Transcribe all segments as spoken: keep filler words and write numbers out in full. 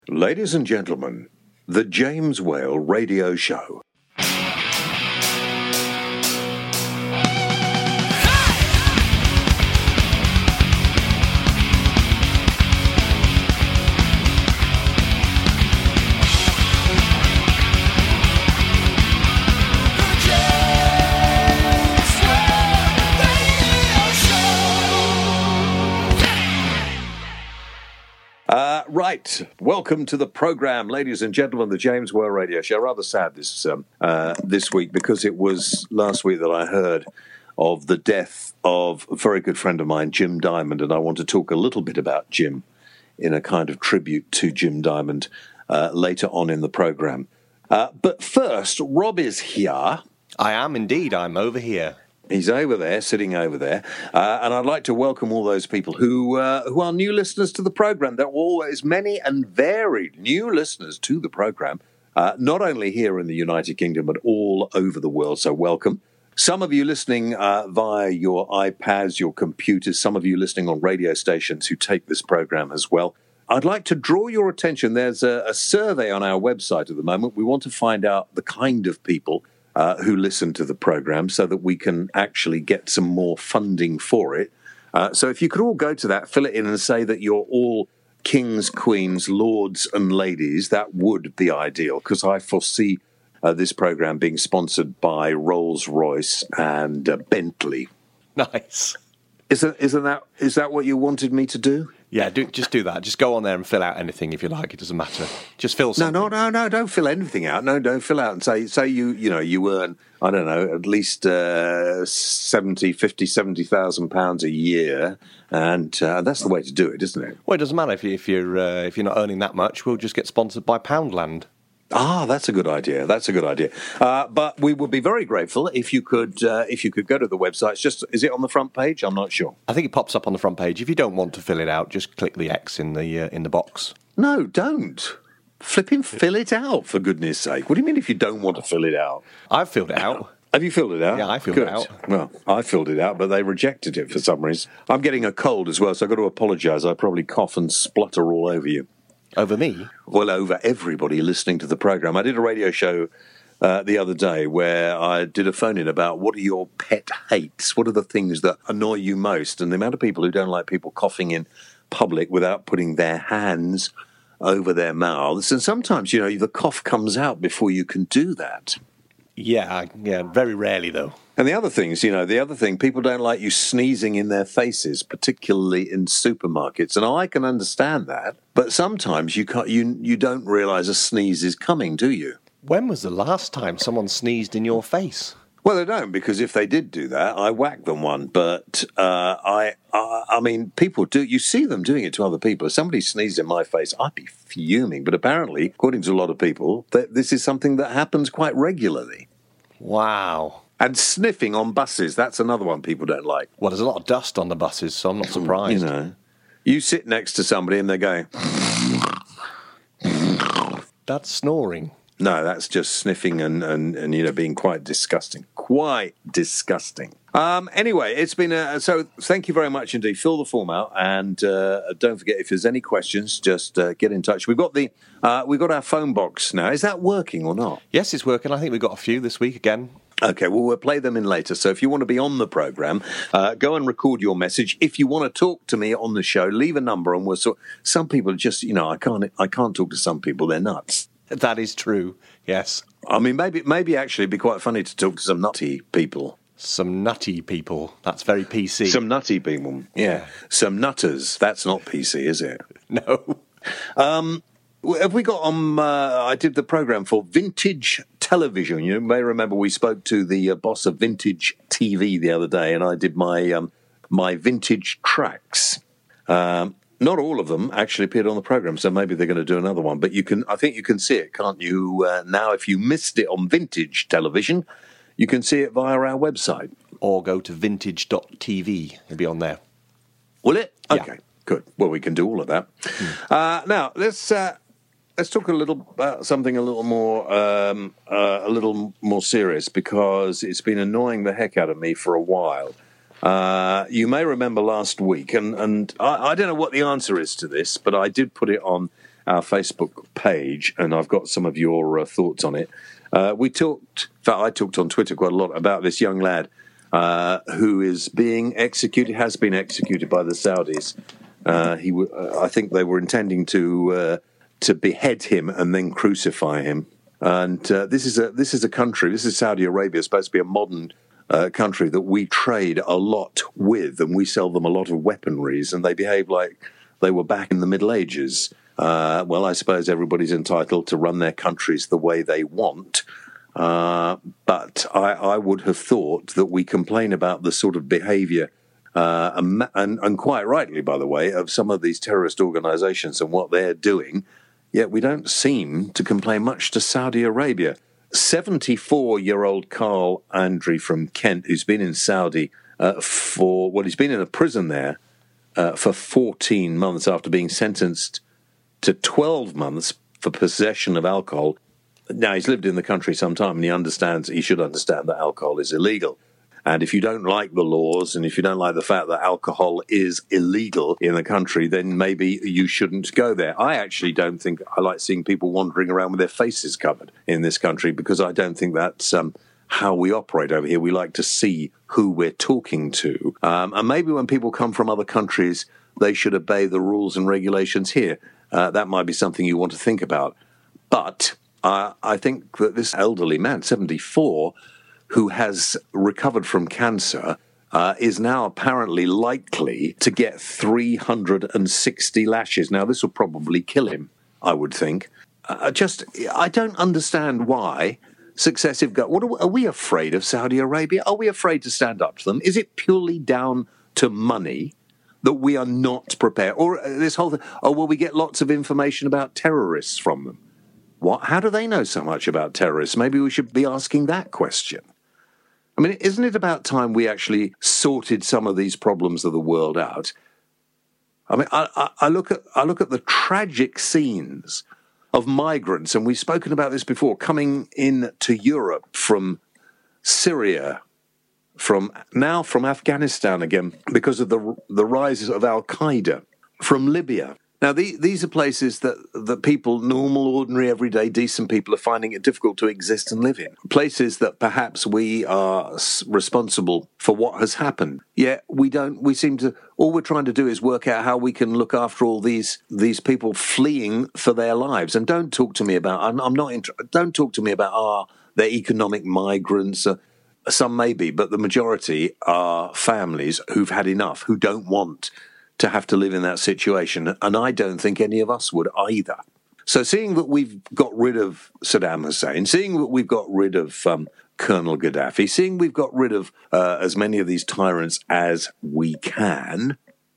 Ladies and gentlemen, the James Whale Radio Show. Uh, right, welcome to the program, ladies and gentlemen, the James Whale Radio Show. Rather sad this um, uh, this week because it was last week that I heard of the death of a very good friend of mine, Jim Diamond, and I want to talk a little bit about Jim in a kind of tribute to Jim Diamond uh, later on in the program. Uh, but first, Rob is here. I am indeed. I'm over here. He's over there, sitting over there, uh, and I'd like to welcome all those people who uh, who are new listeners to the program. There are always many and varied new listeners to the program, uh, not only here in the United Kingdom, but all over the world, so welcome. Some of you listening uh, via your iPads, your computers, some of you listening on radio stations who take this program as well. I'd like to draw your attention. There's a, a survey on our website at the moment. We want to find out the kind of people Uh, who listen to the program so that we can actually get some more funding for it. Uh, so if you could all go to that, fill it in and say that you're all kings, queens, lords and ladies, that would be ideal, because I foresee uh, this program being sponsored by Rolls-Royce and uh, Bentley. Nice. Isn't, isn't that, is that what you wanted me to do? Yeah, do, just do that. Just go on there and fill out anything if you like. It doesn't matter. Just fill something. No, no, no, no. Don't fill anything out. No, don't fill out and say, say you, you know, you earn, I don't know, at least uh, seventy, fifty, seventy thousand pounds a year, and uh, that's the way to do it, isn't it? Well, it doesn't matter if you if you're uh, if you're not earning that much. We'll just get sponsored by Poundland. Ah, that's a good idea. That's a good idea. Uh, but we would be very grateful if you could uh, if you could go to the website. It's just, is it on the front page? I'm not sure. I think it pops up on the front page. If you don't want to fill it out, just click the X in the uh, in the box. No, don't. Flipping fill it out, for goodness sake. What do you mean if you don't want to fill it out? I've filled it out. Have you filled it out? Yeah, I filled Good. it out. Well, I filled it out, but they rejected it for some reason. I'm getting a cold as well, so I've got to apologise. I probably cough and splutter all over you. Over me? Well, over everybody listening to the program. I did a radio show uh, the other day where I did a phone-in about what are your pet hates? What are the things that annoy you most? And the amount of people who don't like people coughing in public without putting their hands over their mouths. And sometimes, you know, the cough comes out before you can do that. Yeah, yeah, very rarely, though. And the other things, you know, the other thing, people don't like you sneezing in their faces, particularly in supermarkets. And I can understand that. But sometimes you can't, you, you don't realise a sneeze is coming, do you? When was the last time someone sneezed in your face? Well, they don't, because if they did do that, I whacked them one. But uh, I, I, I mean, people do. You see them doing it to other people. If somebody sneezed in my face, I'd be fuming. But apparently, according to a lot of people, that this is something that happens quite regularly. Wow. And sniffing on buses, that's another one people don't like. Well, there's a lot of dust on the buses, so I'm not surprised. You know, you sit next to somebody and they're going... That's snoring. No, that's just sniffing and, and, and you know, being quite disgusting. Quite disgusting. Um, anyway, it's been a... So thank you very much indeed. Fill the form out, and uh, don't forget, if there's any questions, just uh, get in touch. We've got the uh, we've got our phone box now. Is that working or not? Yes, it's working. I think we've got a few this week again. Okay, well, we'll play them in later. So if you want to be on the programme, uh, go and record your message. If you want to talk to me on the show, leave a number, and we'll sort... Some people just, you know, I can't I can't talk to some people. They're nuts. That is true, yes. I mean, maybe maybe actually it'd be quite funny to talk to some nutty people. Some nutty people. That's very P C. Some nutty people, yeah. Some nutters. That's not P C, is it? No. Um, have we got on... Uh, I did the programme for Vintage Television. You may remember we spoke to the uh, boss of Vintage T V the other day, and I did my um, my vintage tracks. Um Not all of them actually appeared on the programme, so maybe they're going to do another one. But you can, I think you can see it, can't you? Uh, now, if you missed it on Vintage Television, you can see it via our website. Or go to vintage dot t v. It'll be on there. Will it? Yeah. Okay, good. Well, we can do all of that. Mm. Uh, now, let's uh, let's talk a little about something a little more um, uh, a little more serious, because it's been annoying the heck out of me for a while. Uh, you may remember last week, and, and I, I don't know what the answer is to this, but I did put it on our Facebook page, and I've got some of your uh, thoughts on it. Uh, we talked, in fact, I talked on Twitter quite a lot about this young lad uh, who is being executed, has been executed by the Saudis. Uh, he, w- I think they were intending to uh, to behead him and then crucify him. And uh, this is a this is a country. This is Saudi Arabia, supposed to be a modern uh, country that we trade a lot with, and we sell them a lot of weaponries, and they behave like they were back in the Middle Ages. Uh, well, I suppose everybody's entitled to run their countries the way they want. Uh, but I, I would have thought that we complain about the sort of behavior, uh, and, and, and quite rightly, by the way, of some of these terrorist organizations and what they're doing, yet we don't seem to complain much to Saudi Arabia. seventy-four-year-old Carl Andrew from Kent, who's been in Saudi uh, for, well, he's been in a prison there uh, for fourteen months after being sentenced to twelve months for possession of alcohol. Now, he's lived in the country some time, and he understands, he should understand that alcohol is illegal. And if you don't like the laws, and if you don't like the fact that alcohol is illegal in the country, then maybe you shouldn't go there. I actually don't think I like seeing people wandering around with their faces covered in this country, because I don't think that's um, how we operate over here. We like to see who we're talking to. Um, and maybe when people come from other countries, they should obey the rules and regulations here. Uh, that might be something you want to think about. But uh, I think that this elderly man, seventy-four, who has recovered from cancer, uh, is now apparently likely to get three hundred sixty lashes. Now, this will probably kill him, I would think. Uh, just, I don't understand why successive... Go- what are, are we afraid of Saudi Arabia? Are we afraid to stand up to them? Is it purely down to money that we are not prepared? Or this whole thing, oh, well, we get lots of information about terrorists from them. What? How do they know so much about terrorists? Maybe we should be asking that question. I mean, isn't it about time we actually sorted some of these problems of the world out? I mean, I, I, I look at I look at the tragic scenes of migrants, and we've spoken about this before, coming in to Europe from Syria, from now from Afghanistan again, because of the the rise of Al-Qaeda, from Libya. Now, the, these are places that, that people, normal, ordinary, everyday, decent people, are finding it difficult to exist and live in. Places that perhaps we are responsible for what has happened. Yet we don't, we seem to, all we're trying to do is work out how we can look after all these these people fleeing for their lives. And don't talk to me about, I'm, I'm not, inter- don't talk to me about, ah, oh, they're economic migrants. Uh, some may be, but the majority are families who've had enough, who don't want to have to live in that situation, and I don't think any of us would either. So seeing that we've got rid of Saddam Hussein, seeing that we've got rid of um, Colonel Gaddafi, seeing we've got rid of uh, as many of these tyrants as we can,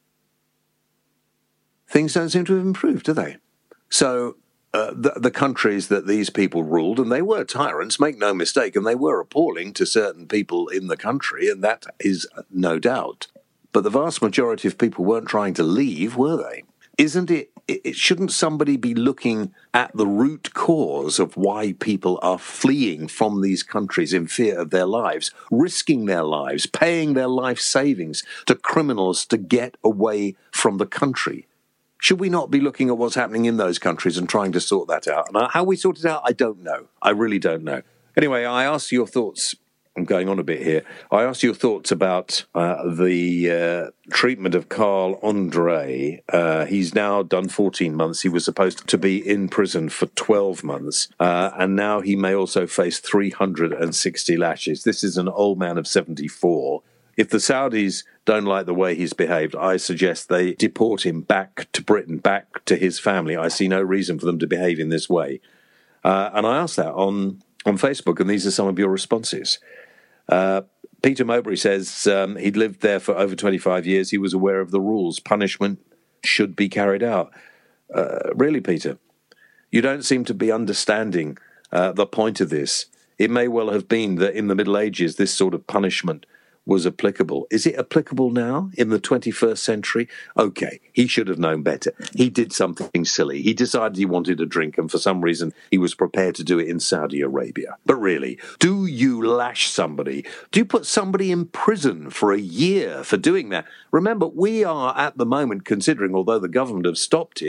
things don't seem to have improved, do they? So uh, the, the countries that these people ruled, and they were tyrants, make no mistake, and they were appalling to certain people in the country, and that is no doubt. But the vast majority of people weren't trying to leave, were they? Isn't it, it, shouldn't somebody be looking at the root cause of why people are fleeing from these countries in fear of their lives, risking their lives, paying their life savings to criminals to get away from the country? Should we not be looking at what's happening in those countries and trying to sort that out? And how we sort it out, I don't know. I really don't know. Anyway, I asked your thoughts. I'm going on a bit here. I asked your thoughts about uh, the uh, treatment of Carl Andre. Uh, he's now done fourteen months. He was supposed to be in prison for twelve months, uh, and now he may also face three hundred sixty lashes. This is an old man of seventy-four. If the Saudis don't like the way he's behaved, I suggest they deport him back to Britain, back to his family. I see no reason for them to behave in this way. Uh, and I asked that on, on Facebook, and these are some of your responses. Uh, Peter Mowbray says um, he'd lived there for over twenty-five years. He was aware of the rules. Punishment should be carried out. Uh, really, Peter? You don't seem to be understanding uh, the point of this. It may well have been that in the Middle Ages this sort of punishment was applicable. Is it applicable now in the twenty-first century? Okay, he should have known better. He did something silly. He decided he wanted a drink, and for some reason he was prepared to do it in Saudi Arabia. But really, do you lash somebody? Do you put somebody in prison for a year for doing that? Remember, we are at the moment considering, although the government have stopped it,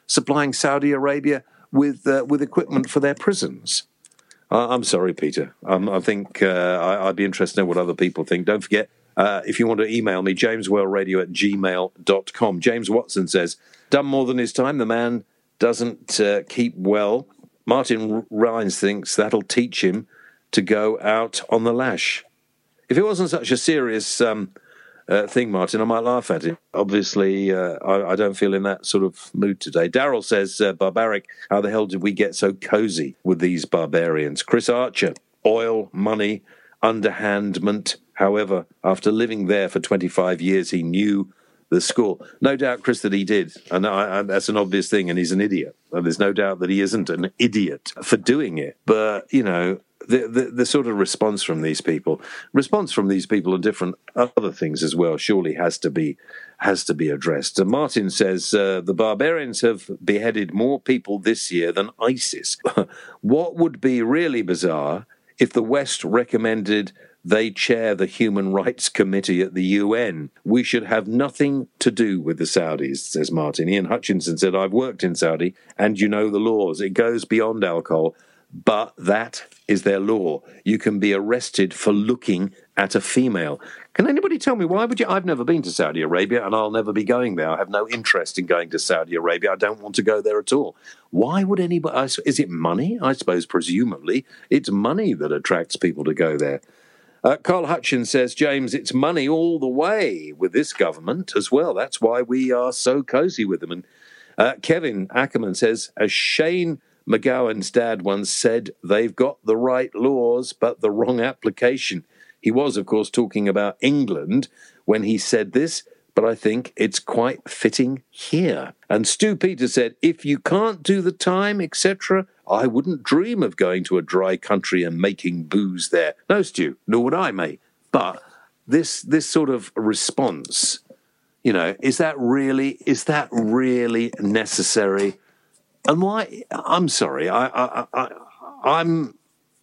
supplying Saudi Arabia with uh, with equipment for their prisons. Uh, I'm sorry, Peter. Um, I think uh, I, I'd be interested to know what other people think. Don't forget, uh, if you want to email me, jameswellradio at gmail dot com. James Watson says, done more than his time. The man doesn't uh, keep well. Martin Rhines thinks that'll teach him to go out on the lash. If it wasn't such a serious um, uh, thing, Martin, I might laugh at it. Obviously, uh, I, I don't feel in that sort of mood today. Daryl says, uh, barbaric, how the hell did we get so cozy with these barbarians? Chris Archer, oil, money, underhandment. However, after living there for twenty-five years, he knew the score. No doubt, Chris, that he did. And I, I, that's an obvious thing, and he's an idiot. And there's no doubt that he isn't an idiot for doing it. But, you know, the, the, the sort of response from these people, response from these people on different other things as well, surely has to be has to be addressed. And Martin says, uh, the barbarians have beheaded more people this year than ISIS. What would be really bizarre if the West recommended they chair the Human Rights Committee at the U N? We should have nothing to do with the Saudis, says Martin. Ian Hutchinson said, I've worked in Saudi, and you know the laws. It goes beyond alcohol, but that is their law. You can be arrested for looking at a female. Can anybody tell me, why would you? I've never been to Saudi Arabia, and I'll never be going there. I have no interest in going to Saudi Arabia. I don't want to go there at all. Why would anybody? Is it money? I suppose, presumably, it's money that attracts people to go there. Uh, Carl Hutchins says, James, it's money all the way with this government as well. That's why we are so cozy with them. And uh, Kevin Ackerman says, as Shane McGowan's dad once said, they've got the right laws, but the wrong application. He was, of course, talking about England when he said this, but I think it's quite fitting here. And Stu Peters said, if you can't do the time, et cetera, I wouldn't dream of going to a dry country and making booze there. No, Stu, nor would I, mate. But this this sort of response, you know, is that really is that really necessary? And why? I'm sorry, I, I, I, I'm.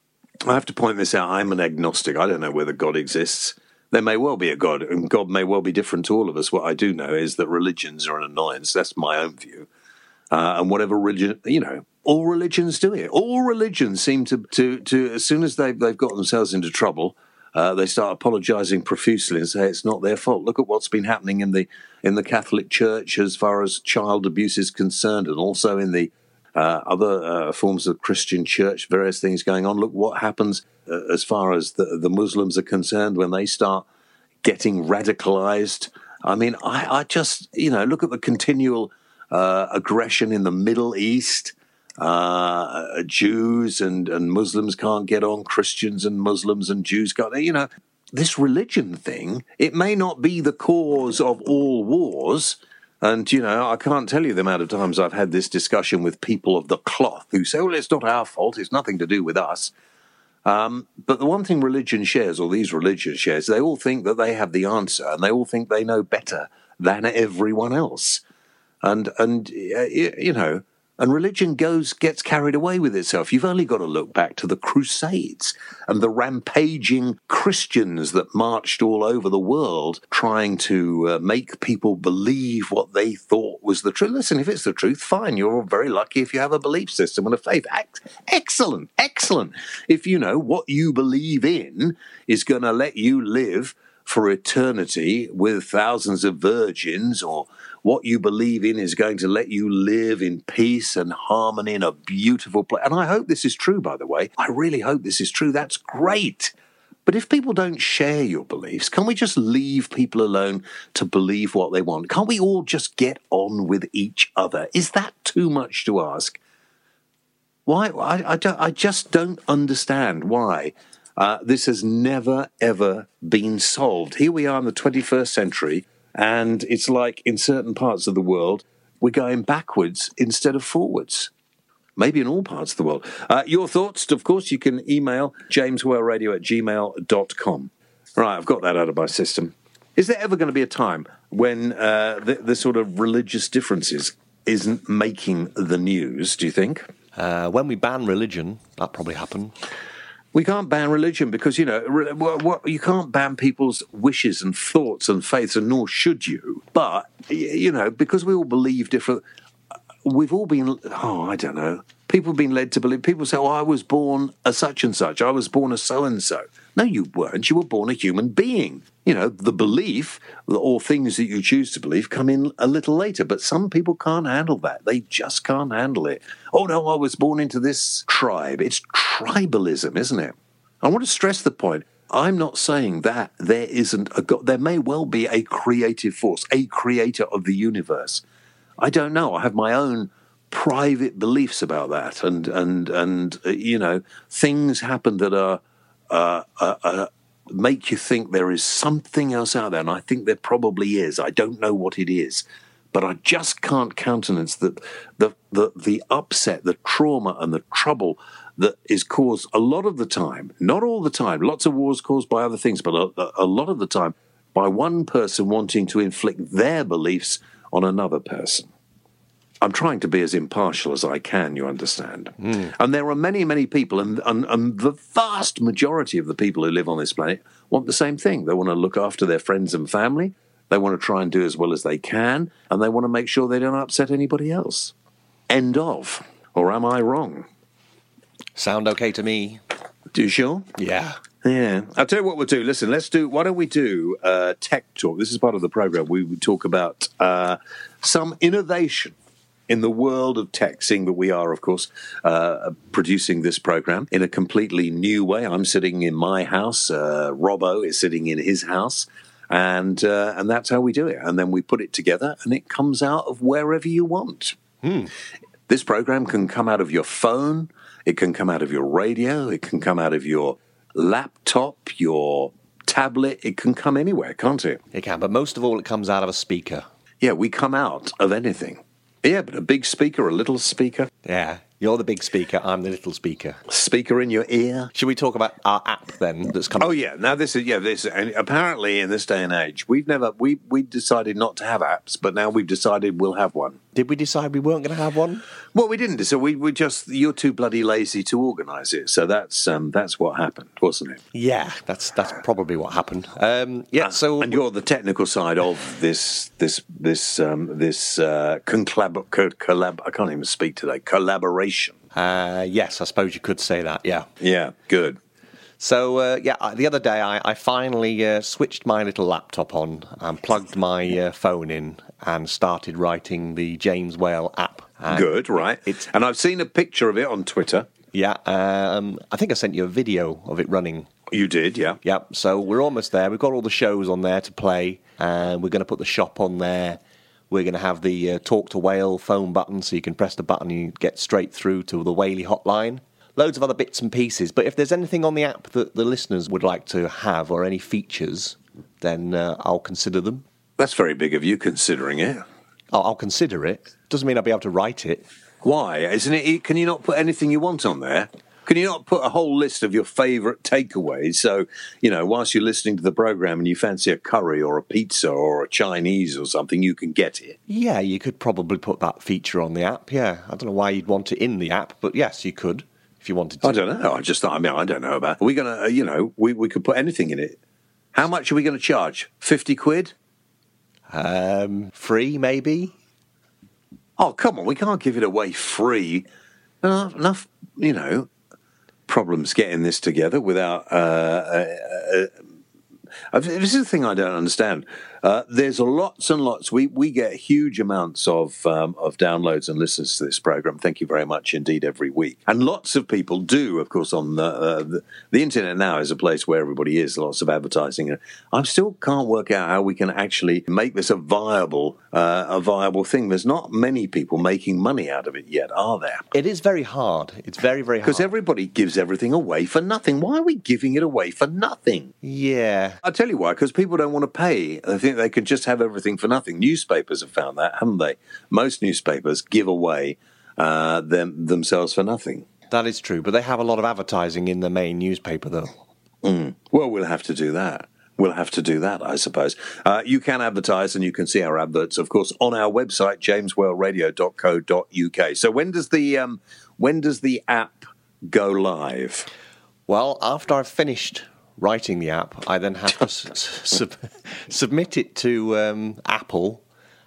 I have to point this out. I'm an agnostic. I don't know whether God exists. There may well be a God, and God may well be different to all of us. What I do know is that religions are an annoyance. That's my own view. Uh, and whatever religion, you know, all religions do it. All religions seem to, to, to as soon as they've, they've got themselves into trouble, uh, they start apologizing profusely and say it's not their fault. Look at what's been happening in the in the Catholic Church as far as child abuse is concerned, and also in the uh, other uh, forms of Christian church, various things going on. Look what happens uh, as far as the, the Muslims are concerned when they start getting radicalized. I mean, I, I just, you know, look at the continual Uh, aggression in the Middle East. Uh, Jews and, and Muslims can't get on. Christians and Muslims and Jews can't. You know, this religion thing, it may not be the cause of all wars. And, you know, I can't tell you the amount of times I've had this discussion with people of the cloth who say, well, it's not our fault. It's nothing to do with us. Um, but the one thing religion shares, or these religions shares, they all think that they have the answer, and they all think they know better than everyone else. And, and uh, you know, and religion goes gets carried away with itself. You've only got to look back to the Crusades and the rampaging Christians that marched all over the world trying to uh, make people believe what they thought was the truth. Listen, if it's the truth, fine. You're very lucky if you have a belief system and a faith. Excellent, excellent. If, you know, what you believe in is going to let you live for eternity with thousands of virgins, or what you believe in is going to let you live in peace and harmony in a beautiful place. And I hope this is true, by the way. I really hope this is true. That's great. But if people don't share your beliefs, can't we just leave people alone to believe what they want? Can't we all just get on with each other? Is that too much to ask? Why? I, I, don't, I just don't understand why uh, this has never, ever been solved. Here we are in the twenty-first century, and it's like in certain parts of the world, we're going backwards instead of forwards. Maybe in all parts of the world. Uh, your thoughts, of course, you can email jameswellradio at gmail dot com. Right, I've got that out of my system. Is there ever going to be a time when uh, the, the sort of religious differences isn't making the news, do you think? Uh, when we ban religion, that'll probably happen. We can't ban religion because, you know, re- what, what, you can't ban people's wishes and thoughts and faiths, and nor should you. But, you know, because we all believe different... we've all been, oh, I don't know. People have been led to believe, people say, oh, I was born a such and such. I was born a so-and-so. No, you weren't. You were born a human being. You know, the belief or things that you choose to believe come in a little later. But some people can't handle that. They just can't handle it. Oh, no, I was born into this tribe. It's tribalism, isn't it? I want to stress the point. I'm not saying that there isn't a God. There may well be a creative force, a creator of the universe. I don't know. I have my own private beliefs about that. And, and, and uh, you know, things happen that are uh, uh, uh, make you think there is something else out there. And I think there probably is. I don't know what it is. But I just can't countenance that the, the, the upset, the trauma and the trouble that is caused a lot of the time, not all the time, lots of wars caused by other things, but a, a lot of the time by one person wanting to inflict their beliefs on another person. I'm trying to be as impartial as I can, you understand. Mm. And there are many, many people, and, and, and the vast majority of the people who live on this planet want the same thing. They want to look after their friends and family. They want to try and do as well as they can, and they want to make sure they don't upset anybody else. End of. Or am I wrong? Sound okay to me. Do you sure? Yeah. Yeah. I'll tell you what we'll do. Listen, let's do, why don't we do uh, Tech Talk? This is part of the program. We would talk about uh, some innovation in the world of tech, seeing that we are, of course, uh, producing this program in a completely new way. I'm sitting in my house. Uh, Robbo is sitting in his house. And uh, and that's how we do it. And then we put it together, and it comes out of wherever you want. Hmm. This program can come out of your phone. It can come out of your radio. It can come out of your laptop, your tablet. It can come anywhere, can't it? It can, but most of all, it comes out of a speaker. Yeah, we come out of anything. Yeah, but a big speaker, a little speaker. Yeah, you're the big speaker, I'm the little speaker. Speaker in your ear. Should we talk about our app then that's coming? Oh, yeah. Now, this is, yeah, this, and apparently in this day and age, we've never, we, we decided not to have apps, but now we've decided we'll have one. Did we decide we weren't going to have one? Well, we didn't. So we, we just, you're too bloody lazy to organise it. So that's um, that's what happened, wasn't it? Yeah, that's that's probably what happened. Um, yeah, so and you're the technical side of this this this um, this uh, conclab collab. I can't even speak today. Collaboration. Uh, yes, I suppose you could say that. Yeah. Yeah. Good. So, uh, yeah, the other day I, I finally uh, switched my little laptop on and plugged my uh, phone in and started writing the James Whale app. And Good, right. It's, and I've seen a picture of it on Twitter. Yeah, um, I think I sent you a video of it running. You did, yeah. Yeah, so we're almost there. We've got all the shows on there to play, and we're going to put the shop on there. We're going to have the uh, Talk to Whale phone button, so you can press the button and you get straight through to the Whaley hotline. Loads of other bits and pieces, but if there's anything on the app that the listeners would like to have or any features, then uh, I'll consider them. That's very big of you, considering it. I'll, I'll consider it. Doesn't mean I'll be able to write it. Why? Isn't it? Can you not put anything you want on there? Can you not put a whole list of your favourite takeaways? So, you know, whilst you're listening to the programme and you fancy a curry or a pizza or a Chinese or something, you can get it. Yeah, you could probably put that feature on the app, yeah. I don't know why you'd want it in the app, but yes, you could. If you wanted to. I don't know. I just thought, I mean, I don't know about. Are we going to, you know, we, we could put anything in it. How much are we going to charge? fifty quid? Um, free, maybe? Oh, come on. We can't give it away free. Enough, enough you know, problems getting this together without. Uh, uh, uh, this is the thing I don't understand. Uh, there's lots and lots. We we get huge amounts of um, of downloads and listens to this program. Thank you very much indeed every week. And lots of people do, of course, on the, uh, the the internet now is a place where everybody is. Lots of advertising. I still can't work out how we can actually make this a viable uh, a viable thing. There's not many people making money out of it yet, are there? It is very hard. It's very very hard because everybody gives everything away for nothing. Why are we giving it away for nothing? Yeah, I'll tell you why. Because people don't want to pay. I think they could just have everything for nothing. Newspapers have found that, haven't they? Most newspapers give away uh, them themselves for nothing. That is true, but they have a lot of advertising in the main newspaper, though. Mm. Well, we'll have to do that. We'll have to do that, I suppose. Uh, you can advertise and you can see our adverts, of course, on our website, james whale radio dot co dot uk. So when does the um, when does the app go live? Well, after I've finished writing the app, I then have to sub- submit it to um, Apple,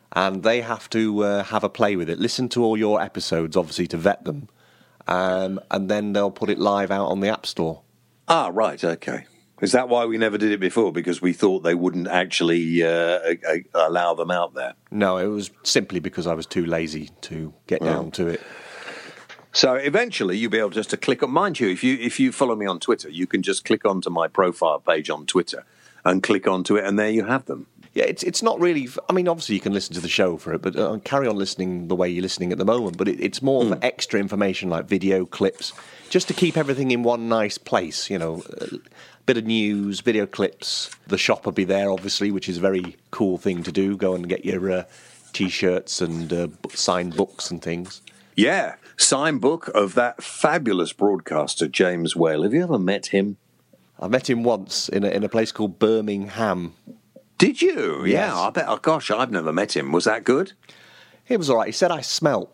and they have to uh, have a play with it, listen to all your episodes, obviously, to vet them, um, and then they'll put it live out on the App Store. Ah, right, okay. Is that why we never did it before? Because we thought they wouldn't actually uh, allow them out there? No, it was simply because I was too lazy to get oh. down to it. So eventually you'll be able just to click on, mind you, if you if you follow me on Twitter, you can just click onto my profile page on Twitter and click onto it, and there you have them. Yeah, it's it's not really, I mean, obviously you can listen to the show for it, but uh, carry on listening the way you're listening at the moment, but it, it's more mm. for extra information like video clips, just to keep everything in one nice place, you know, a bit of news, video clips. The shop will be there, obviously, which is a very cool thing to do. Go and get your uh, T-shirts and uh, signed books and things. Yeah, signed book of that fabulous broadcaster, James Whale. Have you ever met him? I met him once in a, in a place called Birmingham. Did you? Yes. Yeah, I bet. Oh, gosh, I've never met him. Was that good? It was all right. He said I smelt.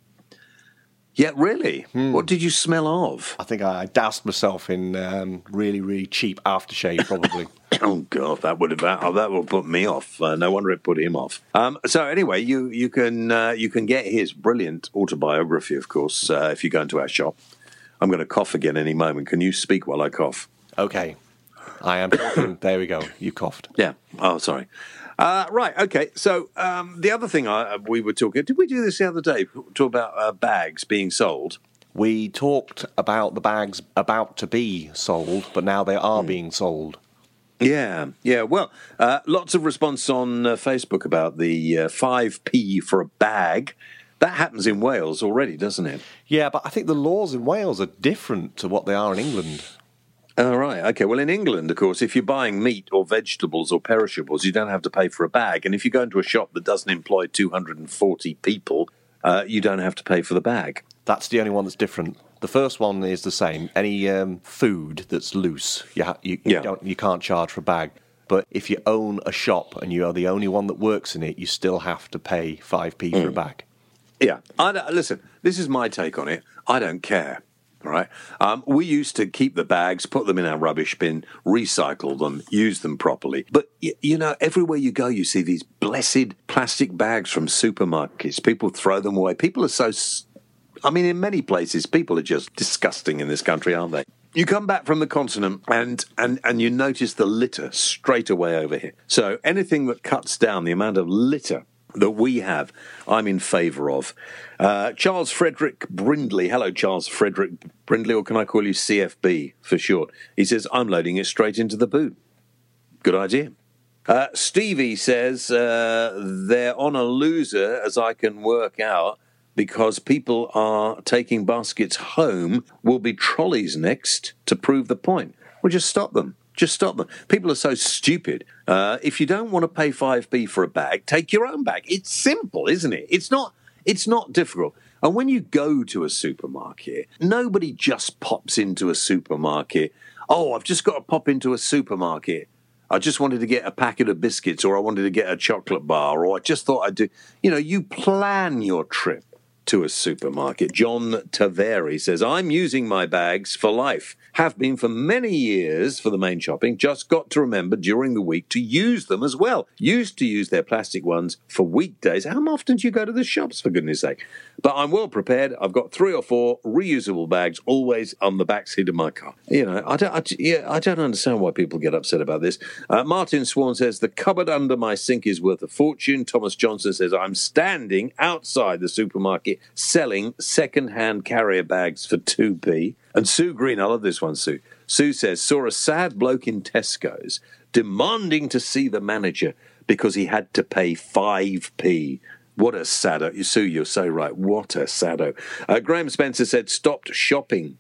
Yeah, really? Hmm. What did you smell of? I think I doused myself in um, really, really cheap aftershave, probably. Oh, God, that would have that, that would put me off. Uh, no wonder it put him off. Um, so anyway, you you can uh, you can get his brilliant autobiography, of course, uh, if you go into our shop. I'm going to cough again any moment. Can you speak while I cough? Okay. I am talking. There we go. You coughed. Yeah. Oh, sorry. Uh, right. Okay. So um, the other thing I, we were talking, did we do this the other day? Talk about uh, bags being sold. We talked about the bags about to be sold, but now they are mm. being sold. Yeah, yeah. Well, uh, lots of response on uh, Facebook about the uh, five p for a bag. That happens in Wales already, doesn't it? Yeah, but I think the laws in Wales are different to what they are in England. Oh, right. Okay. Well, in England, of course, if you're buying meat or vegetables or perishables, you don't have to pay for a bag. And if you go into a shop that doesn't employ two hundred forty people, uh, you don't have to pay for the bag. That's the only one that's different. The first one is the same. Any um, food that's loose, you, ha- you, yeah. you, don't, you can't charge for a bag. But if you own a shop and you are the only one that works in it, you still have to pay five p mm. for a bag. Yeah. I don't, listen, this is my take on it. I don't care. Right. Um, we used to keep the bags, put them in our rubbish bin, recycle them, use them properly. But, y- you know, everywhere you go, you see these blessed plastic bags from supermarkets. People throw them away. People are so... S- I mean, in many places, people are just disgusting in this country, aren't they? You come back from the continent and, and, and you notice the litter straight away over here. So anything that cuts down the amount of litter that we have, I'm in favour of. Uh, Charles Frederick Brindley. Hello, Charles Frederick Brindley, or can I call you C F B for short? He says, I'm loading it straight into the boot. Good idea. Uh, Stevie says, uh, they're on a loser, as I can work out, because people are taking baskets home. Will be trolleys next to prove the point. Well, just stop them. Just stop them. People are so stupid. Uh, if you don't want to pay five p for a bag, take your own bag. It's simple, isn't it? It's not It's not difficult. And when you go to a supermarket, nobody just pops into a supermarket. Oh, I've just got to pop into a supermarket. I just wanted to get a packet of biscuits, or I wanted to get a chocolate bar, or I just thought I'd do... You know, you plan your trip to a supermarket. John Taveri says, I'm using my bags for life. Have been for many years for the main shopping. Just got to remember during the week to use them as well. Used to use their plastic ones for weekdays. How often do you go to the shops, for goodness sake? But I'm well prepared. I've got three or four reusable bags always on the back seat of my car. You know, I don't, I, yeah, I don't understand why people get upset about this. Uh, Martin Swan says, the cupboard under my sink is worth a fortune. Thomas Johnson says, I'm standing outside the supermarket selling second-hand carrier bags for two p. And Sue Green, I love this one, Sue. Sue says, saw a sad bloke in Tesco's demanding to see the manager because he had to pay five p. What a saddo. Sue, you're so right. What a saddo. Uh, Graham Spencer said, stopped shopping.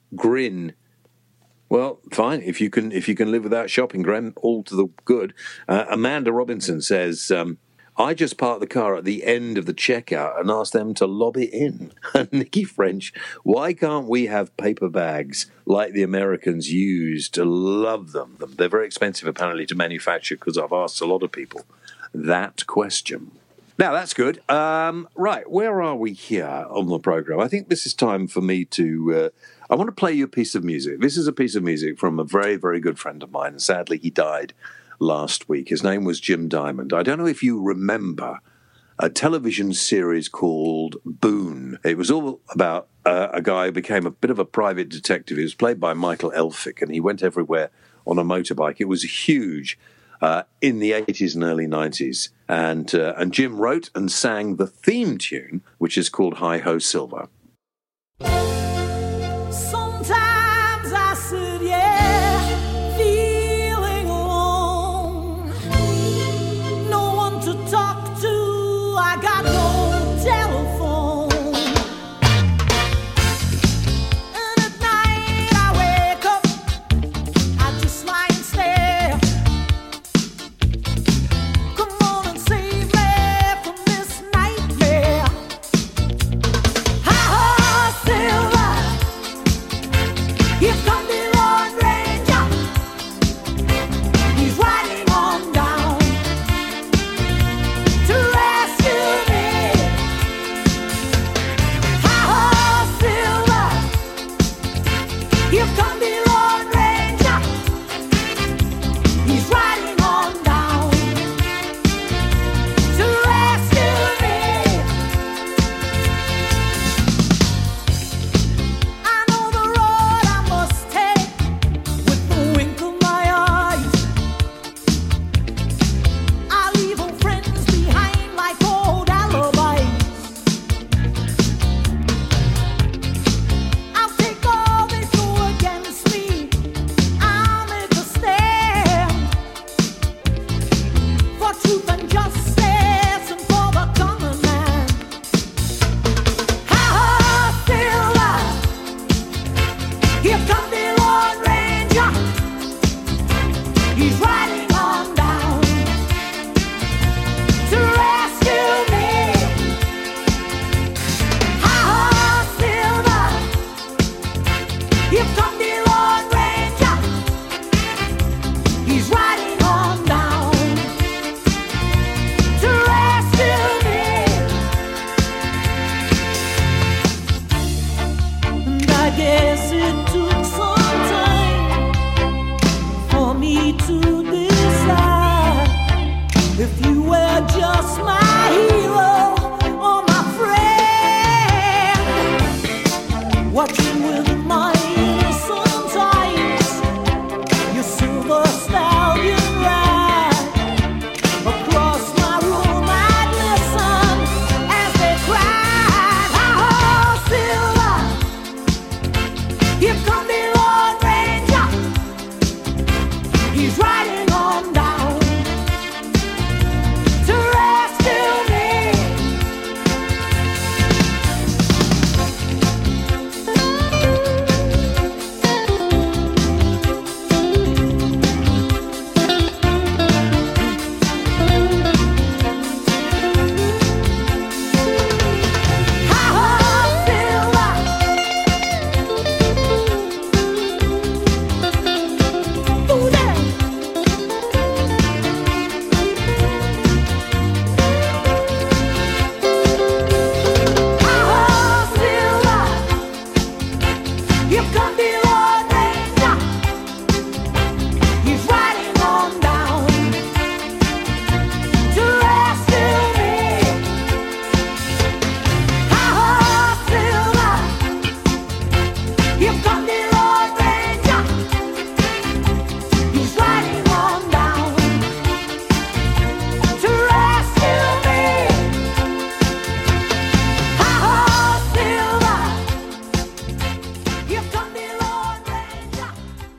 Grin. Well, fine. If you can if you can live without shopping, Graham, all to the good. Uh, Amanda Robinson says... Um, I just parked the car at the end of the checkout and asked them to lob it in. Nikki French, why can't we have paper bags like the Americans used? To love them. They're very expensive, apparently, to manufacture, because I've asked a lot of people that question. Now, that's good. Um, right, where are we here on the programme? I think this is time for me to... Uh, I want to play you a piece of music. This is a piece of music from a very, very good friend of mine. Sadly, he died last week. His name was Jim Diamond. I don't know if you remember a television series called Boone. It was all about uh, a guy who became a bit of a private detective. He was played by Michael Elphick, and he went everywhere on a motorbike. It was huge uh, in the eighties and early nineties. And, uh, and Jim wrote and sang the theme tune, which is called Hi Ho Silver. Sometimes I sit, yeah, feeling alone. No one to talk to, I got no telephone. And at night I wake up, I just lie and stare. Come on and save me from this nightmare. Ha-ha, Silver, here come the Lord Ranger. He's riding on down to rescue me. Ha-ha, Silver, here come the Lord Ranger. He's riding on down to rescue me. I know the road I must take with the wink of my eyes. I leave old friends behind like old alibis. I'll take all they throw against me. I'll make a stand for truth and justice and for the common man. Ha-ha, Silver, here come the Lord Ranger. He's riding on down to rescue me. Ha-ha, Silver, here come the Lord Ranger. He's riding on down to rescue me. And I guess it took some time for me to decide if you were just my hero or my friend. Watching with my innocent eyes, your silver stallion ride across my room. I'd listen as they cried. Oh, Silver, here come the Lord Ranger. He's riding on down to rescue me. Ha-ha, Silver, ooh, there. Ha-ha, Silver, here come the Lord Ranger. He's riding on down to rescue me. Ha-ha, Silver, here come the Lord Ranger. He's riding on down to rescue me. Ha-ha, Silver, here come the Lord Ranger.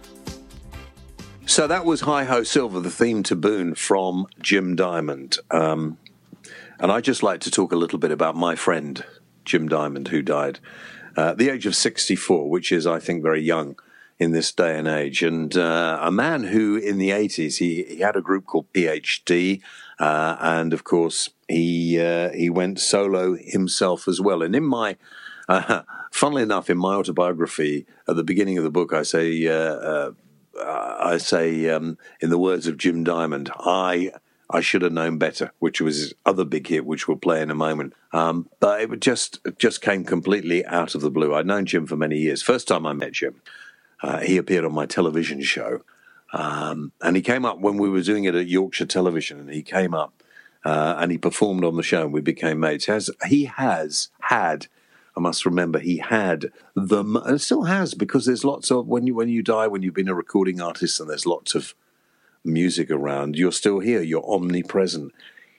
So that was Hi Ho Silver, the theme to Boone from Jim Diamond. Um, and I'd just like to talk a little bit about my friend, Jim Diamond, who died uh, at the age of sixty-four, which is, I think, very young in this day and age. And uh, a man who, in the eighties, he, he had a group called P H D. Uh, and, of course, he, uh, he went solo himself as well. And in my... Uh, funnily enough, in my autobiography, at the beginning of the book, I say... Uh, uh, I say, um, in the words of Jim Diamond, I I should have known better, which was his other big hit, which we'll play in a moment. Um, but it just it just came completely out of the blue. I'd known Jim for many years. First time I met Jim, uh, he appeared on my television show, um, and he came up when we were doing it at Yorkshire Television, and he came up uh, and he performed on the show, and we became mates. Has he has had? I must remember he had them, and still has, because there's lots of when you when you die, when you've been a recording artist, and there's lots of music around, you're still here, you're omnipresent.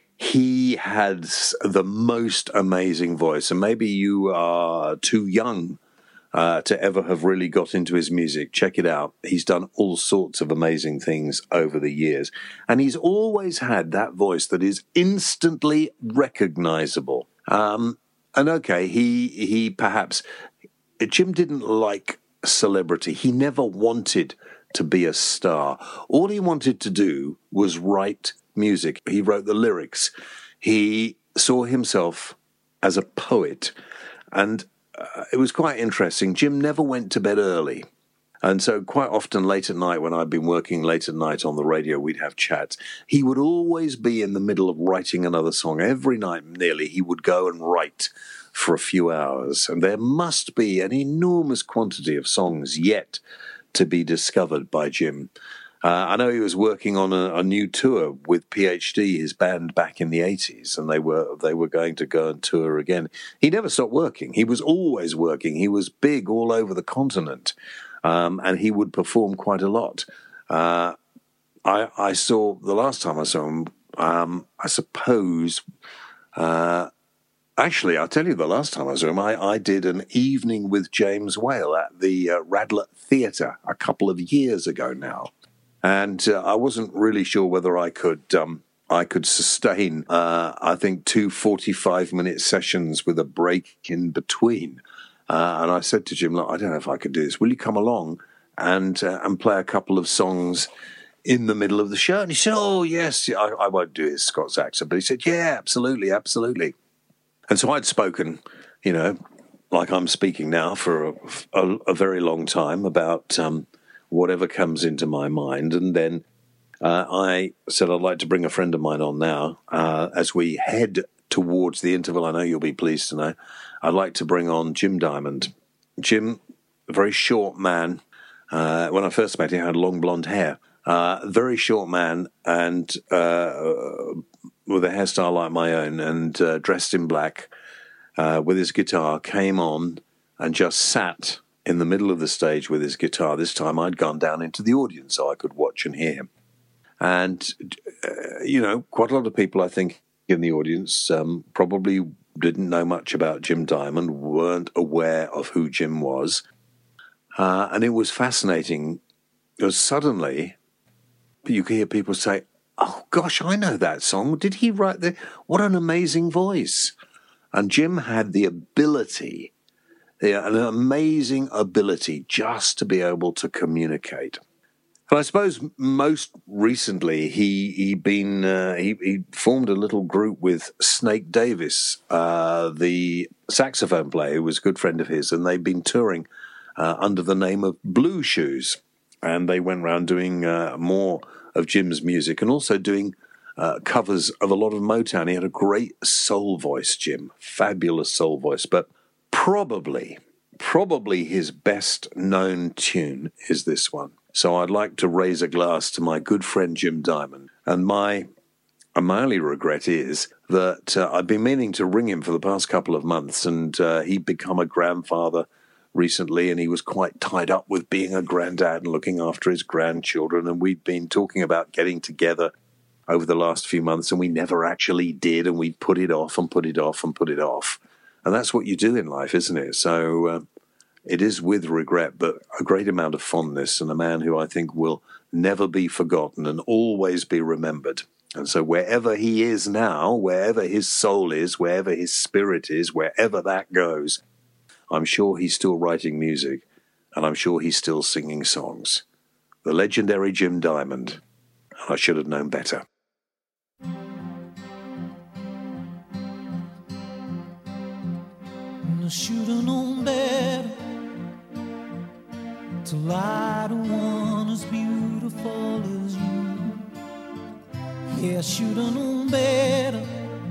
He had the most amazing voice, and maybe you are too young uh, to ever have really got into his music. Check it out. He's done all sorts of amazing things over the years, and he's always had that voice that is instantly recognizable. Um, and okay, he he perhaps Jim didn't like celebrity. He never wanted to be a star. All he wanted to do was write music. He wrote the lyrics. He saw himself as a poet. And uh, it was quite interesting. Jim never went to bed early. And so quite often late at night, when I'd been working late at night on the radio, we'd have chats. He would always be in the middle of writing another song. Every night nearly, he would go and write for a few hours. And there must be an enormous quantity of songs yet to be discovered by Jim. Uh, I know he was working on a, a new tour with P H D, his band, back in the eighties, and they were they were going to go and tour again. He never stopped working. He was always working. He was big all over the continent, um, and he would perform quite a lot. Uh, I, I saw, the last time I saw him, um, I suppose... Uh, Actually, I'll tell you, the last time I saw him, I, I did an evening with James Whale at the uh, Radlett Theatre a couple of years ago now. And uh, I wasn't really sure whether I could um, I could sustain, uh, I think, two forty-five minute sessions with a break in between. Uh, and I said to Jim, look, I don't know if I could do this. Will you come along and uh, and play a couple of songs in the middle of the show? And he said, oh, yes, I, I won't do his Scots accent. But he said, yeah, absolutely, absolutely. And so I'd spoken, you know, like I'm speaking now for a, a, a very long time about um, whatever comes into my mind. And then uh, I said I'd like to bring a friend of mine on now uh, as we head towards the interval. I know you'll be pleased to know. I'd like to bring on Jim Diamond. Jim, a very short man. Uh, when I first met him, he had long blonde hair. Uh, very short man and... Uh, with a hairstyle like my own, and uh, dressed in black, uh, with his guitar, came on and just sat in the middle of the stage with his guitar. This time I'd gone down into the audience so I could watch and hear him. And, uh, you know, quite a lot of people, I think, in the audience um, probably didn't know much about Jim Diamond, weren't aware of who Jim was. Uh, and it was fascinating, because suddenly you could hear people say, oh, gosh, I know that song. Did he write that? What an amazing voice. And Jim had the ability, an amazing ability just to be able to communicate. And I suppose most recently he he been uh, he, he formed a little group with Snake Davis, uh, the saxophone player who was a good friend of his, and they've been touring uh, under the name of Blue Shoes. And they went around doing uh, more of Jim's music, and also doing uh, covers of a lot of Motown. He had a great soul voice, Jim, fabulous soul voice, but probably, probably his best known tune is this one. So I'd like to raise a glass to my good friend Jim Diamond, and my, and my only regret is that uh, I've been meaning to ring him for the past couple of months, and uh, he'd become a grandfather recently, and he was quite tied up with being a granddad and looking after his grandchildren, and we'd been talking about getting together over the last few months, and we never actually did, and we put it off and put it off and put it off. And that's what you do in life, isn't it? So uh, it is with regret, but a great amount of fondness, and a man who I think will never be forgotten and always be remembered. And so wherever he is now, wherever his soul is, wherever his spirit is, wherever that goes, I'm sure he's still writing music, and I'm sure he's still singing songs. The legendary Jim Diamond. I should have known better. I should have known better to lie to one as beautiful as you. Yeah, I should have known better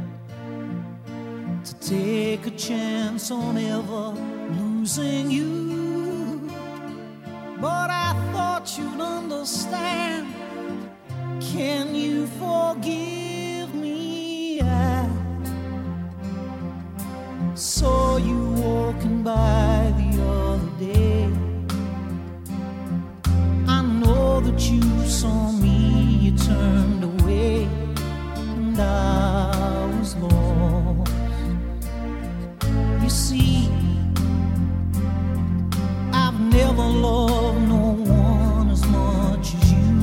to take a chance on ever losing you. But I thought you'd understand. Can you forgive me that you saw me, you turned away, and I was lost. You see, I've never loved no one as much as you.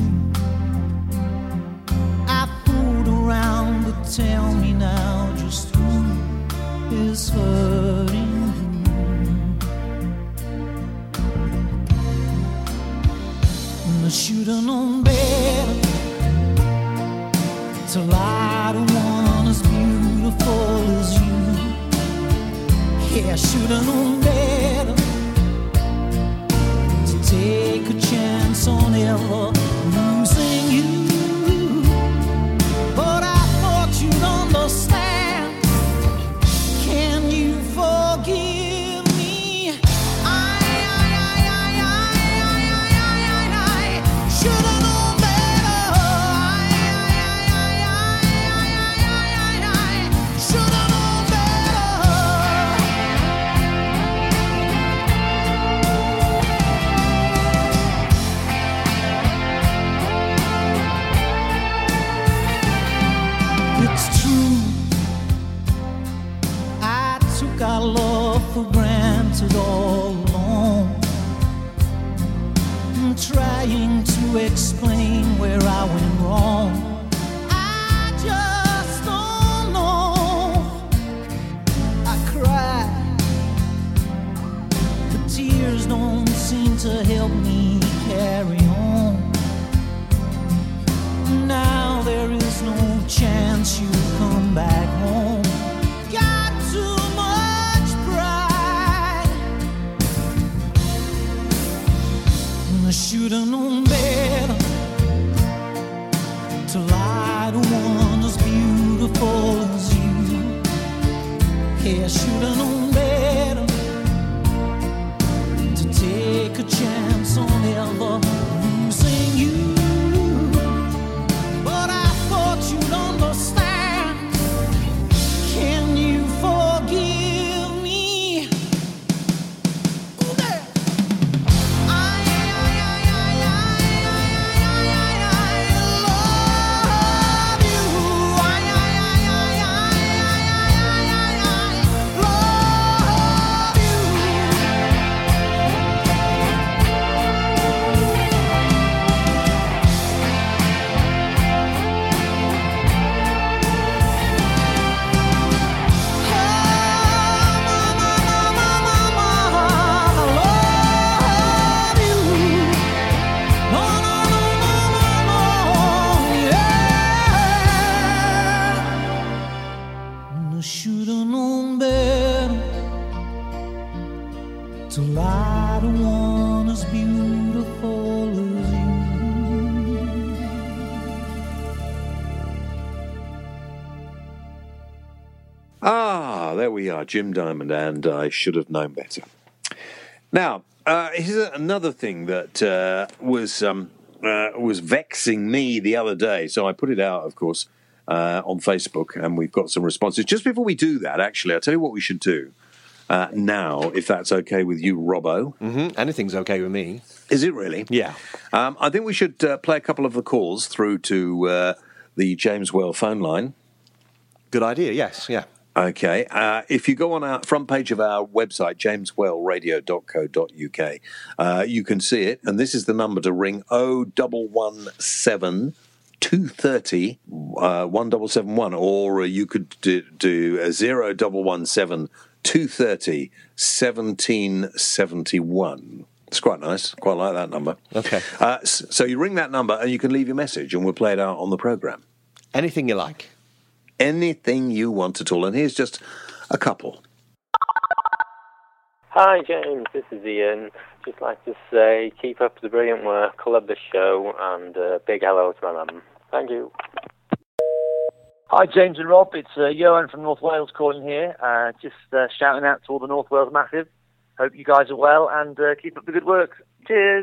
I fooled around, but tell me now just who is hurting who. And I should've known better to lie to one as beautiful as you. Yeah, I should've known better to take a chance on ever losing you. But I thought you'd understand. Can you forgive me? I, I, I, I, I, I, I, I, I should've known better. I, I, I, I, I, I, I, I should've known better. It's true, I took our love for granted all along. I'm trying to explain where I went wrong. I just don't know. I cry, the tears don't seem to help me carry on. Now there is no chance you come back home. Got too much pride, and I should've known better to lie to one as beautiful as you. Yeah, I should've known better to take a chance on ever losing you. But I thought you'd understand. Can you forgive me? Ooh, there. I, I, I, I, I, I, I, I love you. I, I, I, I, I, I, I, I love you. Should've known better to lie to one as beautiful as you. Ah, there we are, Jim Diamond, and I should have known better. Now, uh, here's another thing that uh, was um, uh, was vexing me the other day. So I put it out, of course, uh, on Facebook, and we've got some responses. Just before we do that, actually, I'll tell you what we should do uh, now, if that's okay with you, Robbo. Mm-hmm. Anything's okay with me. Is it really? Yeah. Um, I think we should uh, play a couple of the calls through to uh, the James Well phone line. Good idea, yes, yeah. Okay. Uh, if you go on our front page of our website, james well radio dot co dot uk, uh, you can see it. And this is the number to ring: oh one one seven, two three zero, one seven seven one. Or uh, you could do, do uh, zero one one seven, two three zero, one seven seven one. It's quite nice. Quite like that number. Okay. Uh, so you ring that number and you can leave your message and we'll play it out on the programme. Anything you like. Anything you want at all. And here's just a couple. Hi, James. This is Ian. Just like to say, keep up the brilliant work. Love the show, and uh, big hello to my mum. Thank you. Hi, James and Rob. It's uh, Johan from North Wales calling here. Uh, just uh, shouting out to all the North Wales Massive. Hope you guys are well, and uh, keep up the good work. Cheers.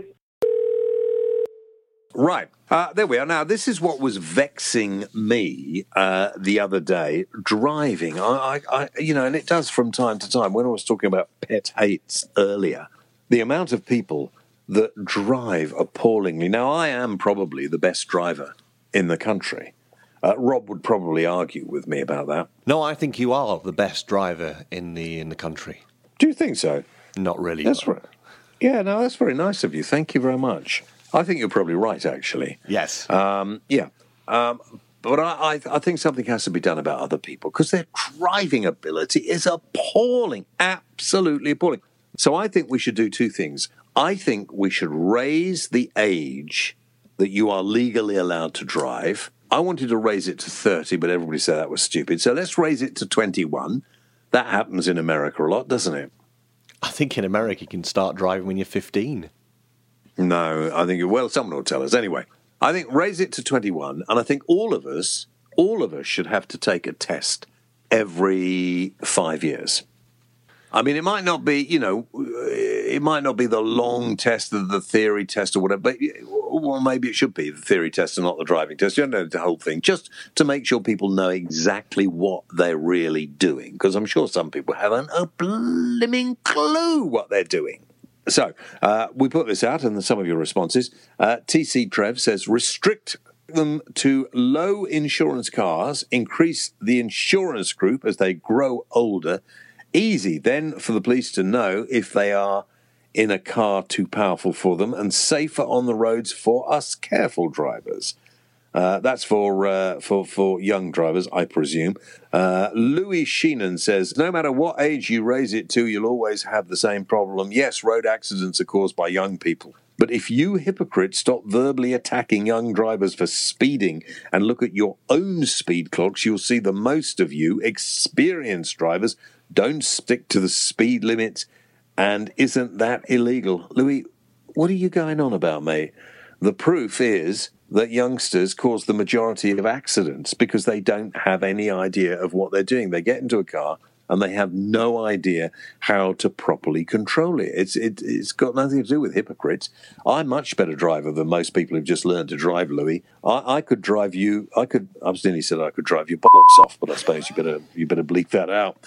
Right. Uh, there we are. Now, this is what was vexing me uh, the other day, driving. I, I, I, you know, and it does from time to time. When I was talking about pet hates earlier, the amount of people that drive appallingly. Now, I am probably the best driver in the country. Uh, Rob would probably argue with me about that. No, I think you are the best driver in the in the country. Do you think so? Not really. That's right. Yeah, no, that's very nice of you. Thank you very much. I think you're probably right, actually. Yes. Um, yeah. Um, but I, I, I think something has to be done about other people because their driving ability is appalling, absolutely appalling. So I think we should do two things. I think we should raise the age that you are legally allowed to drive. I wanted to raise it to thirty, but everybody said that was stupid. So let's raise it to twenty-one. That happens in America a lot, doesn't it? I think in America you can start driving when you're fifteen. No, I think, well, someone will tell us. Anyway, I think raise it to twenty-one, and I think all of us, all of us should have to take a test every five years. I mean, it might not be, you know, it might not be the long test, the, the theory test or whatever, but well, maybe it should be the theory test and not the driving test. You don't know the whole thing, just to make sure people know exactly what they're really doing, because I'm sure some people haven't a blimmin' clue what they're doing. So uh, we put this out and some of your responses. Uh, T C Trev says, restrict them to low insurance cars, increase the insurance group as they grow older. Easy then for the police to know if they are in a car too powerful for them, and safer on the roads for us careful drivers. Uh, that's for uh, for for young drivers, I presume. Uh, Louis Sheenan says, no matter what age you raise it to, you'll always have the same problem. Yes, road accidents are caused by young people. But if you hypocrites stop verbally attacking young drivers for speeding and look at your own speed clocks, you'll see the most of you experienced drivers don't stick to the speed limit. And isn't that illegal? Louis, what are you going on about, mate? The proof is that youngsters cause the majority of accidents because they don't have any idea of what they're doing. They get into a car and they have no idea how to properly control it. It's it, it's got nothing to do with hypocrites. I'm a much better driver than most people who've just learned to drive, Louis. I, I could drive you. I could. I was nearly said I could drive your bollocks off, but I suppose you better you better bleep that out.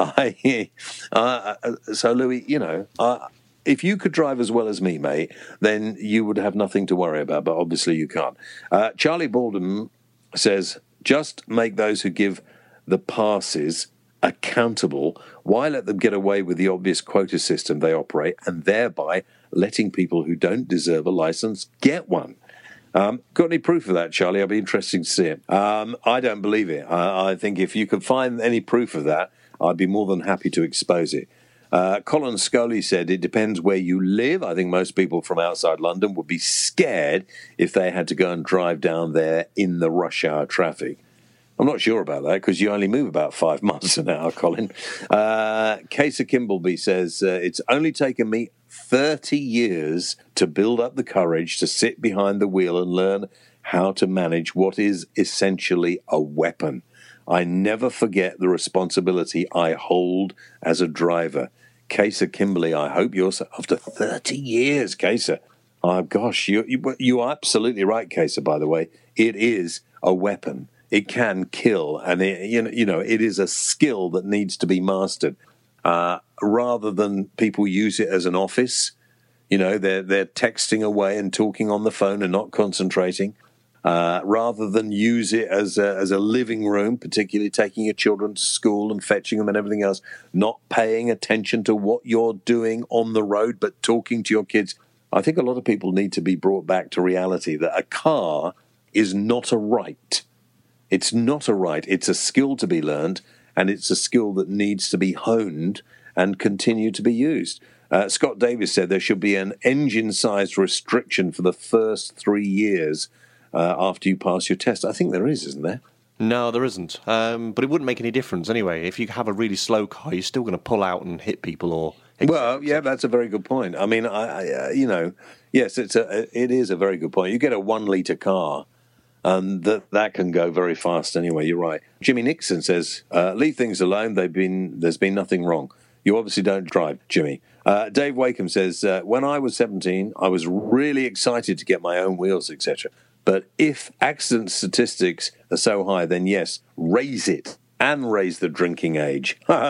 I, uh, so, Louis, you know, I, if you could drive as well as me, mate, then you would have nothing to worry about. But obviously, you can't. Uh, Charlie Baldwin says, just make those who give the passes accountable. Why let them get away with the obvious quota system they operate and thereby letting people who don't deserve a license get one? Um, got any proof of that, Charlie? I'd be interested to see it. Um, I don't believe it. I, I think if you could find any proof of that, I'd be more than happy to expose it. Uh, Colin Scully said, it depends where you live. I think most people from outside London would be scared if they had to go and drive down there in the rush hour traffic. I'm not sure about that because you only move about five miles an hour, Colin. Uh, Casa Kimbleby says, uh, it's only taken me thirty years to build up the courage to sit behind the wheel and learn how to manage what is essentially a weapon. I never forget the responsibility I hold as a driver. Casa Kimberley, I hope you're, after thirty years, Casa. Oh, gosh, you, you, you are absolutely right, Casa, by the way. It is a weapon. It can kill, and it, you know, you know, it is a skill that needs to be mastered. Uh, rather than people use it as an office, you know, they're they're texting away and talking on the phone and not concentrating. Uh, rather than use it as a, as a living room, particularly taking your children to school and fetching them and everything else, not paying attention to what you're doing on the road, but talking to your kids. I think a lot of people need to be brought back to reality that a car is not a right. It's not a right. It's a skill to be learned, and it's a skill that needs to be honed and continue to be used. Uh, Scott Davis said there should be an engine-sized restriction for the first three years uh, after you pass your test. I think there is, isn't there? No, there isn't. Um, but it wouldn't make any difference anyway. If you have a really slow car, you're still going to pull out and hit people or... Well, yeah, that's a very good point. I mean, I, I uh, you know, yes, it's a, it is a very good point. You get a one-litre car, and that that can go very fast anyway. You're right. Jimmy Nixon says, uh, leave things alone. They've been There's been nothing wrong. You obviously don't drive, Jimmy. Uh, Dave Wakeham says, uh, when I was seventeen, I was really excited to get my own wheels, et cetera. But if accident statistics are so high, then yes, raise it and raise the drinking age.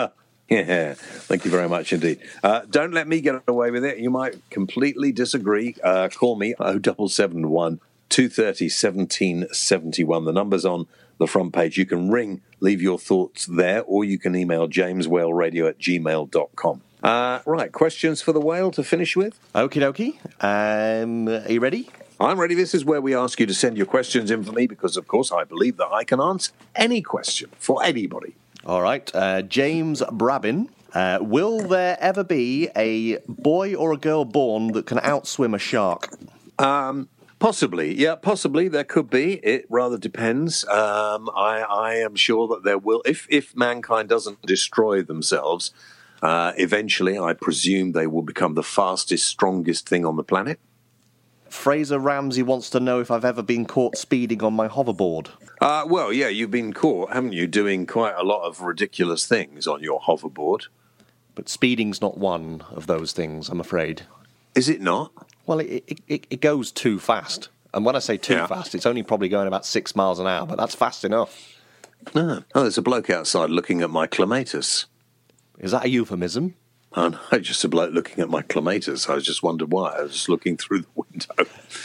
Yeah, thank you very much indeed. Uh, don't let me get away with it. You might completely disagree. Uh, call me oh seven seven one, two three oh, one seven seven one. The number's on the front page. You can ring, leave your thoughts there, or you can email jameswhaleradio at gmail dot com. Uh, right, questions for the whale to finish with? Okie dokie. Um, are you ready? I'm ready. This is where we ask you to send your questions in for me because, of course, I believe that I can answer any question for anybody. All right. Uh, James Brabin. Uh, will there ever be a boy or a girl born that can outswim a shark? Um, possibly. Yeah, possibly. There could be. It rather depends. Um, I, I am sure that there will. If, if mankind doesn't destroy themselves, uh, eventually, I presume they will become the fastest, strongest thing on the planet. Fraser Ramsey wants to know if I've ever been caught speeding on my hoverboard. Uh, well, yeah, you've been caught, haven't you, doing quite a lot of ridiculous things on your hoverboard. But speeding's not one of those things, I'm afraid. Is it not? Well, it, it, it, it goes too fast. And when I say too Yeah. fast, it's only probably going about six miles an hour, but that's fast enough. No. Oh, there's a bloke outside looking at my clematis. Is that a euphemism? Oh, no, just a bloke looking at my clematis. I just wondered why. I was just looking through the window.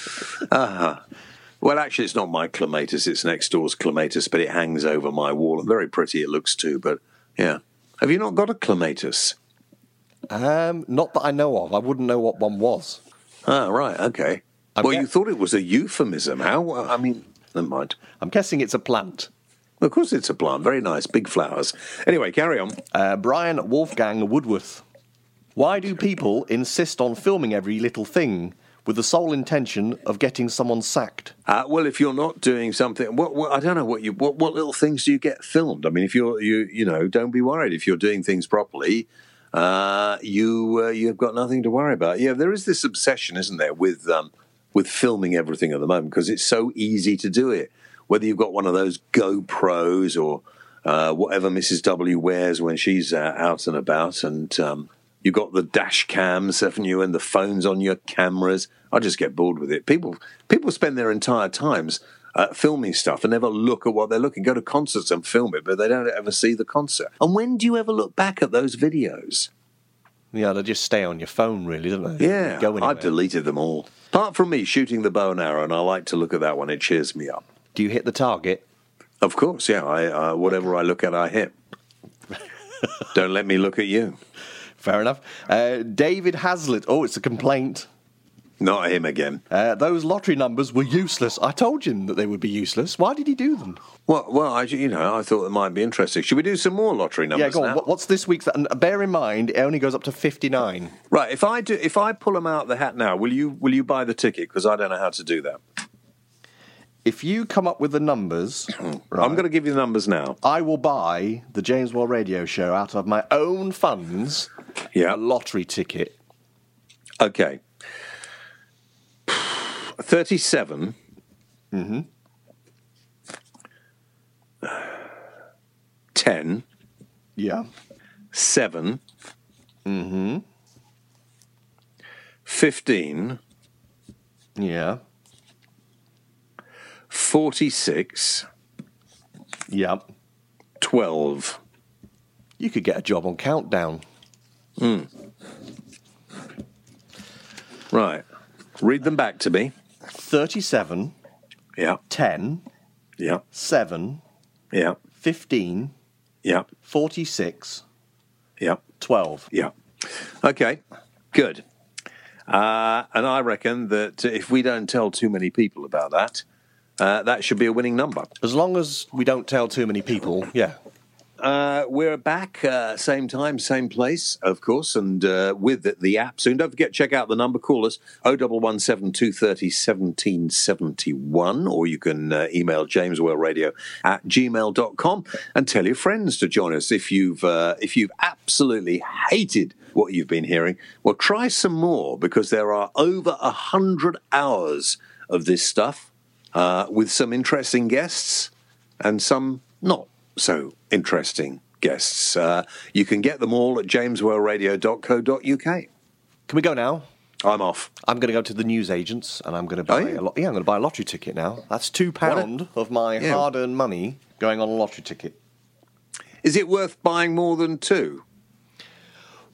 uh, well, actually, it's not my clematis. It's next door's clematis, but it hangs over my wall. And very pretty it looks too, but yeah. Have you not got a clematis? Um, not that I know of. I wouldn't know what one was. Ah, right, okay. I'm well, guess- you thought it was a euphemism. How? I mean, never mind. I'm guessing it's a plant. Of course it's a plant. Very nice, big flowers. Anyway, carry on. Uh, Brian Wolfgang Woodworth. Why do people insist on filming every little thing with the sole intention of getting someone sacked? Uh, well, if you're not doing something, what, what I don't know what you what, what little things do you get filmed? I mean, if you're you you know, don't be worried if you're doing things properly. Uh, you uh, you've got nothing to worry about. Yeah, there is this obsession, isn't there, with um, with filming everything at the moment because it's so easy to do it. Whether you've got one of those GoPros or uh, whatever Missus W wears when she's uh, out and about, and um, you've got the dash cams, haven't you, and the phones on your cameras. I just get bored with it. People people spend their entire times uh, filming stuff and never look at what they're looking. Go to concerts and film it, but they don't ever see the concert. And when do you ever look back at those videos? Yeah, they just stay on your phone, really, don't they? Yeah, Go anywhere. I've deleted them all. Apart from me shooting the bow and arrow, and I like to look at that one. It cheers me up. Do you hit the target? Of course, yeah. I, uh, whatever I look at, I hit. Don't let me look at you. Fair enough. Uh, David Hazlitt. Oh, it's a complaint. Not him again. Uh, those lottery numbers were useless. I told him that they would be useless. Why did he do them? Well, well, I, you know, I thought it might be interesting. Should we do some more lottery numbers Yeah, go on. now? What- What's this week's? And bear in mind, it only goes up to fifty-nine. Right. If I do, if I pull them out of the hat now, will you will you buy the ticket? Because I don't know how to do that. If you come up with the numbers, I'm going to give you the numbers now. I will buy the James Wall Radio Show out of my own funds. Yeah. A lottery ticket. Okay. Thirty-seven. Mm-hmm. Ten. Yeah. Seven. Mm-hmm. Fifteen. Yeah. Forty-six. Yeah. Twelve. You could get a job on Countdown. Right. Read them back to me. thirty-seven, Yeah. ten, Yeah. seven, Yeah. fifteen, Yeah. forty-six, Yeah. twelve. Yeah. Okay. Good. Uh, and I reckon that if we don't tell too many people about that, uh, that should be a winning number. As long as we don't tell too many people, yeah. Uh, we're back, uh, same time, same place, of course, and uh, with the, the app soon. Don't forget, check out the number. Call us oh one one seven, two three oh, one seven seven one, or you can uh, email jameswhaleradio at gmail dot com and tell your friends to join us. If you've uh, if you've absolutely hated what you've been hearing, well, try some more, because there are over a hundred hours of this stuff uh, with some interesting guests and some not so interesting guests. Uh, you can get them all at jameswhaleradio dot co dot uk. Can we go now? I'm off. I'm going to go to the newsagents and I'm going to buy Are you? a lo- yeah, I'm going to buy a lottery ticket now. That's two pound of my Yeah. hard-earned money going on a lottery ticket. Is it worth buying more than two?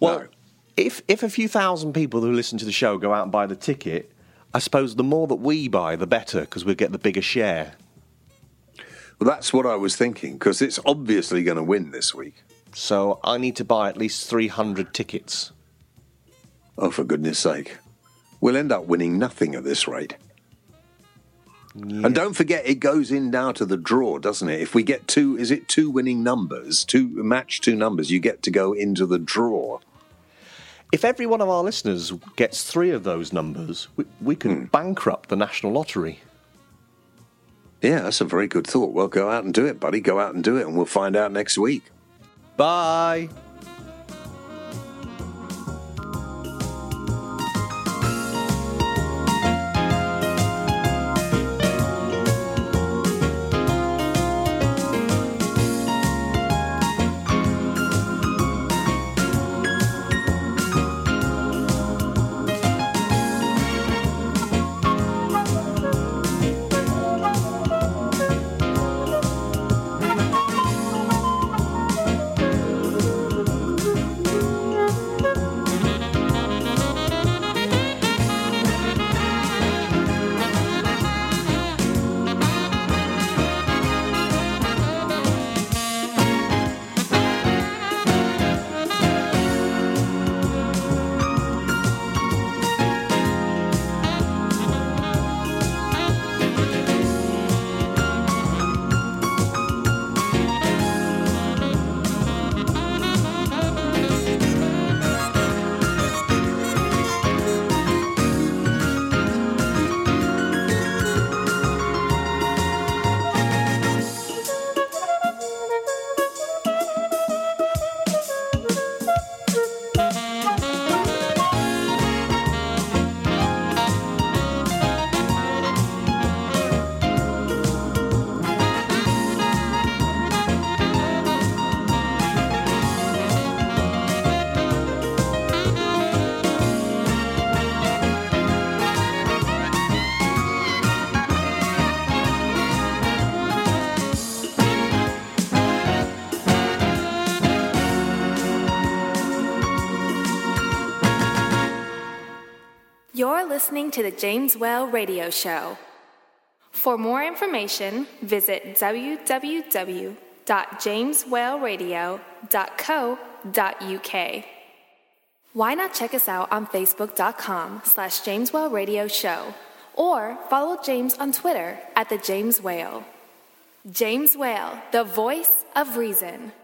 Well, No. if if a few thousand people who listen to the show go out and buy the ticket, I suppose the more that we buy, the better, because we'll get the bigger share. Well, that's what I was thinking, because it's obviously going to win this week. So I need to buy at least three hundred tickets. Oh, for goodness sake. We'll end up winning nothing at this rate. Yeah. And don't forget, it goes in now to the draw, doesn't it? If we get two, is it two winning numbers, two match two numbers, you get to go into the draw. If every one of our listeners gets three of those numbers, we, we could Hmm. bankrupt the National Lottery. Yeah, that's a very good thought. Well, go out and do it, buddy. Go out and do it, and we'll find out next week. Bye! You're listening to the James Whale Radio Show. For more information, visit w w w dot james whale radio dot co dot u k. Why not check us out on facebook.com slash James Whale Radio Show, or follow James on Twitter at the James Whale. James Whale, the voice of reason.